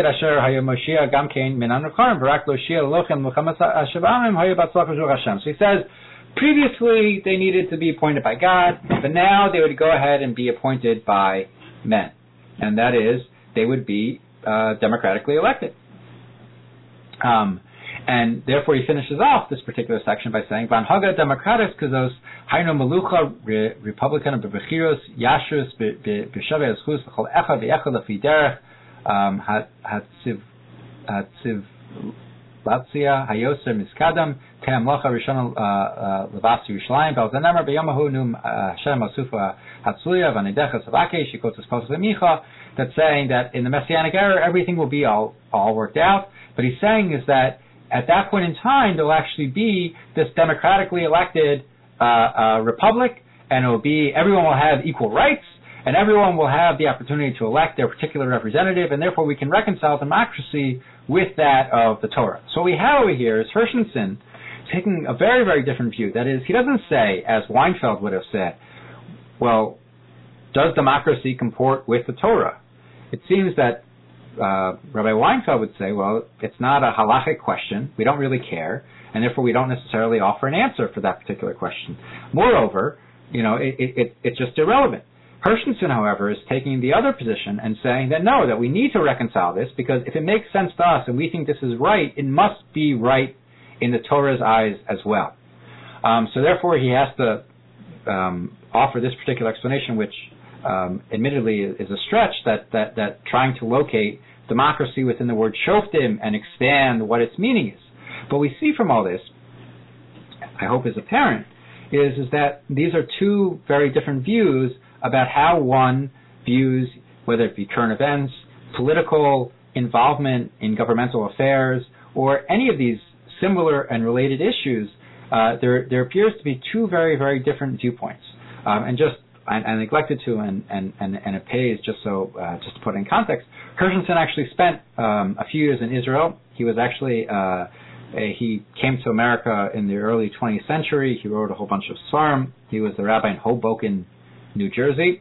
so he says, previously they needed to be appointed by God, but now they would go ahead and be appointed by men. And that is, they would be uh, democratically elected. Um, and therefore he finishes off this particular section by saying, Van Haga Democratis Kazos Haino Melucha Republican Bebechiros Yashrus Beshaveh Eschus Chol Echa Ve'echa Lefi Derech Hatziv Hatziv Latzia Hayoser Miskadam Hamlacha Rishon Levas Yerushalayim Belzanemer B'Yomahu Num Hashem Asufa Hatzuya Vanidecha Savake Shikotus Kosas Emicha. That's saying that in the Messianic era everything will be all all worked out. But he's saying is that at that point in time there will actually be this democratically elected uh, uh, republic, and it will be everyone will have equal rights. And everyone will have the opportunity to elect their particular representative, and therefore we can reconcile democracy with that of the Torah. So what we have over here is Hershenson taking a very, very different view. That is, he doesn't say, as Weinfeld would have said, well, does democracy comport with the Torah? It seems that uh, Rabbi Weinfeld would say, well, it's not a halachic question. We don't really care, and therefore we don't necessarily offer an answer for that particular question. Moreover, you know, it, it, it, it's just irrelevant. Hershenson, however, is taking the other position and saying that no, that we need to reconcile this because if it makes sense to us and we think this is right, it must be right in the Torah's eyes as well. Um, so therefore he has to um, offer this particular explanation, which um, admittedly is a stretch, that, that, that trying to locate democracy within the word shoftim and expand what its meaning is. But we see from all this, I hope is apparent, is, is that these are two very different views about how one views, whether it be current events, political involvement in governmental affairs, or any of these similar and related issues. Uh, there, there appears to be two very, very different viewpoints. Um, and just, I, I neglected to, and, and, and, and it pays just so, uh, just to put it in context, Hershenson actually spent um, a few years in Israel. He was actually, uh, a, he came to America in the early twentieth century. He wrote a whole bunch of Svarim. He was the rabbi in Hoboken, New Jersey.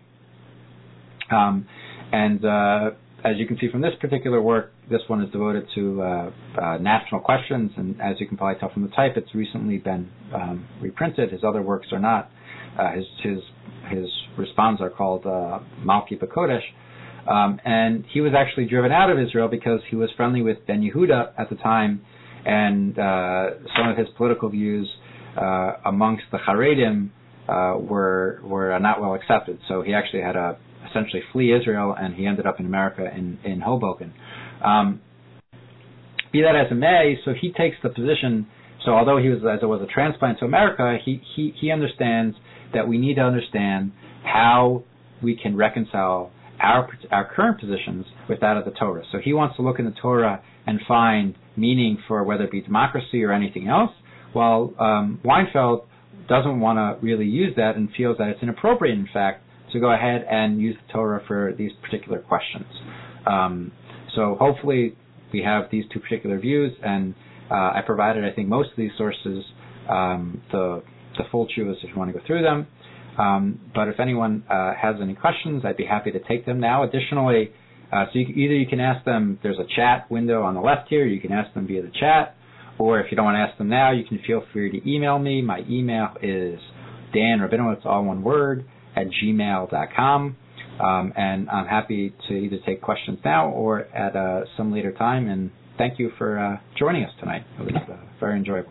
Um, and uh, as you can see from this particular work, this one is devoted to uh, uh, national questions, and as you can probably tell from the type, it's recently been um, reprinted. His other works are not. Uh, his his his responds are called uh, Malki B'Kodesh. Um, and he was actually driven out of Israel because he was friendly with Ben Yehuda at the time, and uh, some of his political views uh, amongst the Haredim Uh, were were not well accepted. So he actually had to essentially flee Israel, and he ended up in America in, in Hoboken. Um, be that as it may, so he takes the position, so although he was, as it was a transplant to America, he, he, he understands that we need to understand how we can reconcile our our current positions with that of the Torah. So he wants to look in the Torah and find meaning for whether it be democracy or anything else, while um, Weinfeld doesn't want to really use that and feels that it's inappropriate, in fact, to go ahead and use the Torah for these particular questions. Um, so hopefully we have these two particular views, and uh, I provided, I think, most of these sources, um, the, the full chuvas if you want to go through them. Um, but if anyone uh, has any questions, I'd be happy to take them now. Additionally, uh, so you, either you can ask them, there's a chat window on the left here, you can ask them via the chat, or if you don't want to ask them now, you can feel free to email me. My email is Dan Rabinowitz, all one word, at gmail dot com. Um, and I'm happy to either take questions now or at uh, some later time. And thank you for uh, joining us tonight. It was uh, very enjoyable.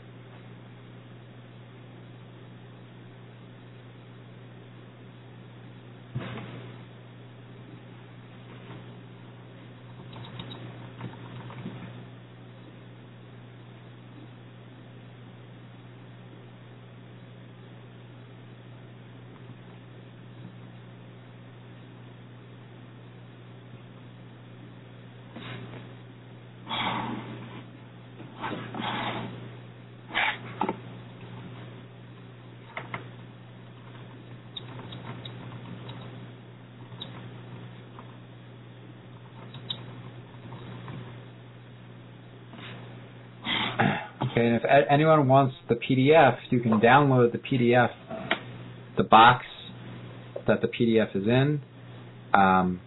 Okay, and if anyone wants the P D F, you can download the P D F, the box that the P D F is in, um,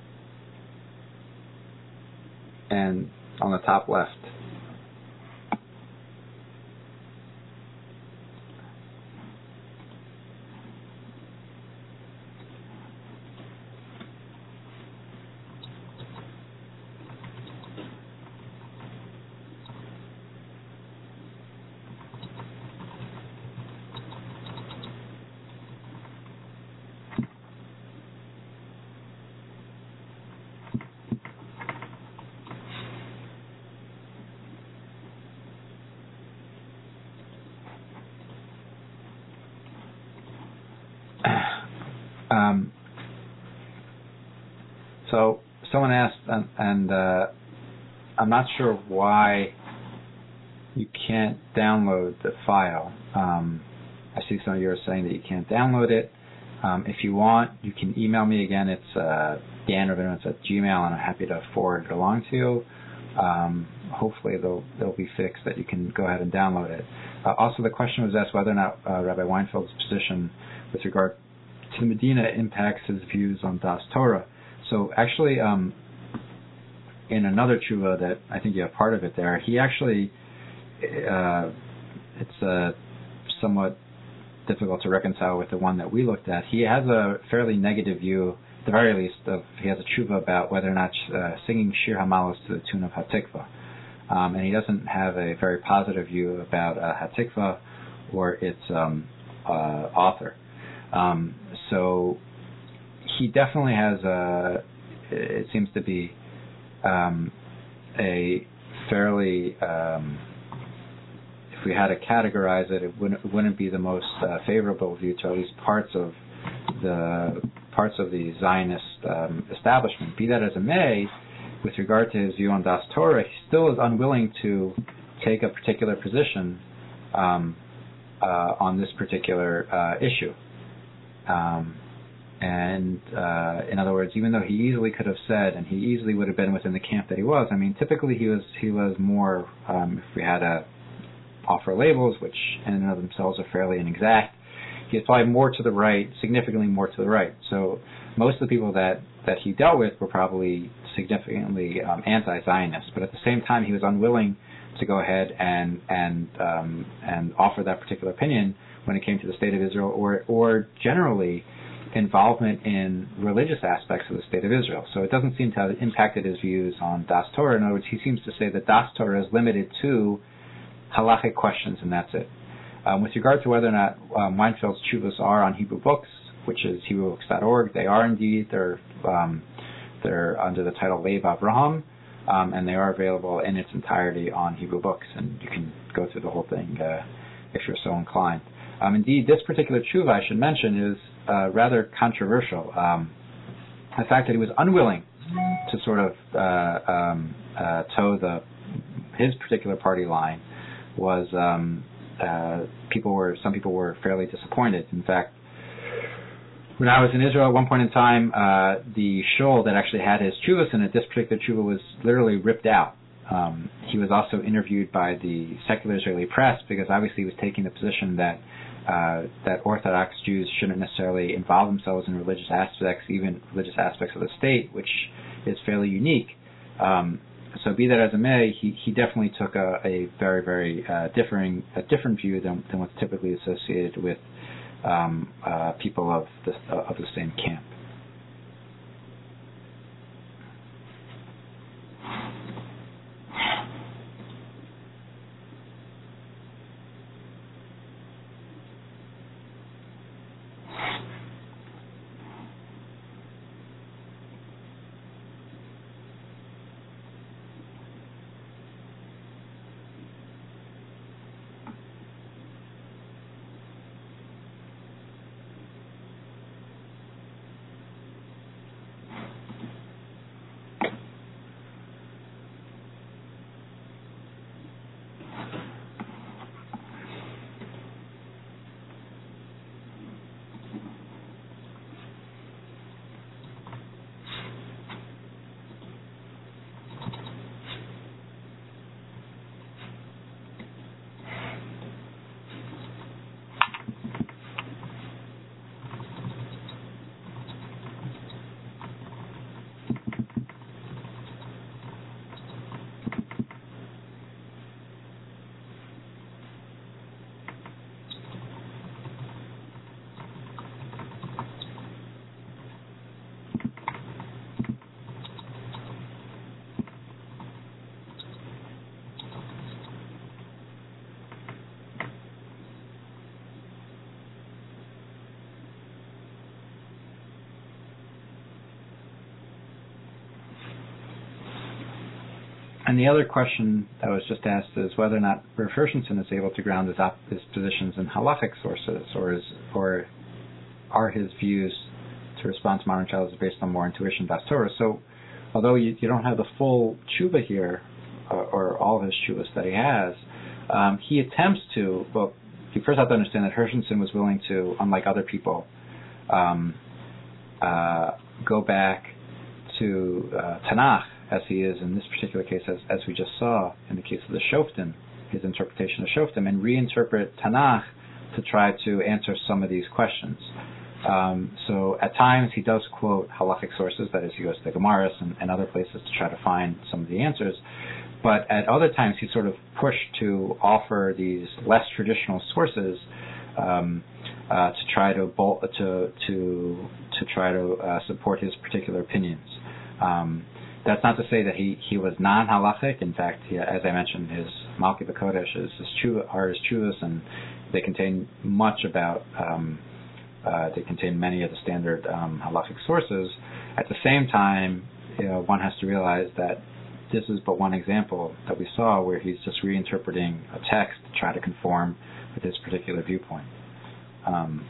and on the top left. Um, so someone asked, and, and uh, I'm not sure why you can't download the file. Um, I see some of you are saying that you can't download it. Um, if you want, you can email me again. It's uh, Dan Rabinowitz at Gmail, and I'm happy to forward it along to you. Um, hopefully they'll they'll be fixed that you can go ahead and download it. Uh, also, the question was asked whether or not uh, Rabbi Weinfeld's position with regard to Medina impacts his views on Das Torah. So actually, um, in another tshuva that I think you have part of it there, he actually, uh, it's uh, somewhat difficult to reconcile with the one that we looked at. He has a fairly negative view, at the very least, of he has a tshuva about whether or not uh, singing Shir HaMalos to the tune of Hatikva. Um, and he doesn't have a very positive view about uh, Hatikva or its um, uh, author. Um, so he definitely has a, it seems to be um, a fairly, um, if we had to categorize it, it wouldn't, it wouldn't be the most uh, favorable view to at least parts of the parts of the Zionist um, establishment. Be that as it may, with regard to his view on Das Torah, he still is unwilling to take a particular position um, uh, on this particular uh, issue. Um, and uh, in other words, even though he easily could have said, and he easily would have been within the camp that he was. I mean, typically he was he was more. Um, if we had to offer labels, which in and of themselves are fairly inexact, he was probably more to the right, significantly more to the right. So most of the people that, that he dealt with were probably significantly um, anti-Zionist, but at the same time he was unwilling to go ahead and and um, and offer that particular opinion when it came to the state of Israel, or or generally involvement in religious aspects of the state of Israel. So it doesn't seem to have impacted his views on Das Torah. In other words, he seems to say that Das Torah is limited to halachic questions, and that's it. Um, with regard to whether or not um, Weinfeld's tshuvos are on Hebrew Books, which is Hebrew Books dot org, they are indeed. They're um, they're under the title Lev Avraham, um, and they are available in its entirety on Hebrew Books, and you can go through the whole thing uh, if you're so inclined. Um, indeed, this particular tshuva, I should mention, is uh, rather controversial. Um, the fact that he was unwilling to sort of uh, um, uh, toe the his particular party line was um, uh, people were some people were fairly disappointed. In fact, when I was in Israel at one point in time, uh, the shul that actually had his tshuvos in it, this particular tshuva was literally ripped out. Um, he was also interviewed by the secular Israeli press because obviously he was taking the position that uh, that Orthodox Jews shouldn't necessarily involve themselves in religious aspects, even religious aspects of the state, which is fairly unique. Um, so be that as it may, he, he definitely took a, a very, very uh, differing, a different view than, than what's typically associated with um, uh, people of the, uh, of the same camp. And the other question that was just asked is whether or not Rav Hershenson is able to ground his, op- his positions in halachic sources, or is, or are his views to respond to modern challenges based on more intuition, das Torah. So, although you, you don't have the full tshuva here, uh, or all of his tshuvas that he has, um, he attempts to, well, you first have to understand that Hershenson was willing to, unlike other people, um, uh, go back to uh, Tanakh, as he is in this particular case, as, as we just saw in the case of the Shoftim, his interpretation of Shoftim, and reinterpret Tanakh to try to answer some of these questions. Um, so at times he does quote halachic sources, that is, he goes to the Gemaras and, and other places to try to find some of the answers. But at other times he's sort of pushed to offer these less traditional sources um, uh, to try to bol- to to to try to uh, support his particular opinions. Um, that's not to say that he, he was non-halachic. In fact, he, as I mentioned, his Malki B'Kodesh is his chu- are his chuvas, and they contain much about. Um, uh, they contain many of the standard um, halachic sources. At the same time, you know, one has to realize that this is but one example that we saw where he's just reinterpreting a text to try to conform with his particular viewpoint. Um,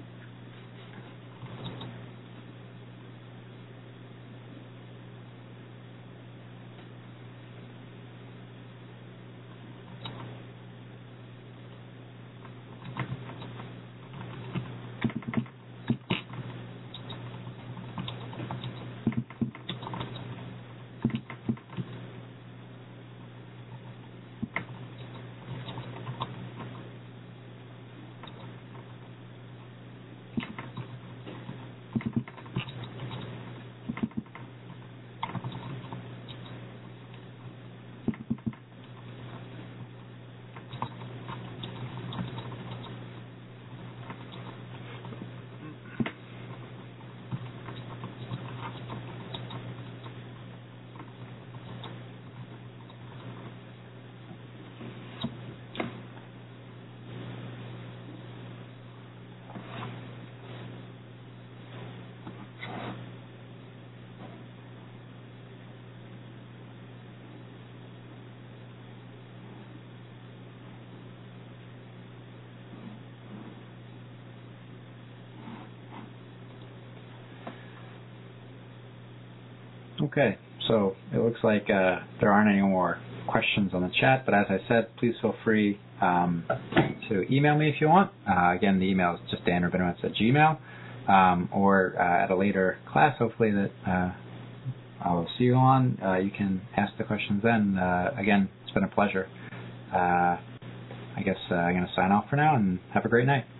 Okay, so it looks like uh, there aren't any more questions on the chat, but as I said, please feel free um, to email me if you want. Uh, again, the email is just dan rabinowitz at gmail, um, or uh, at a later class, hopefully, that uh, I'll see you on. Uh, you can ask the questions then. Uh, again, it's been a pleasure. Uh, I guess uh, I'm going to sign off for now, and have a great night.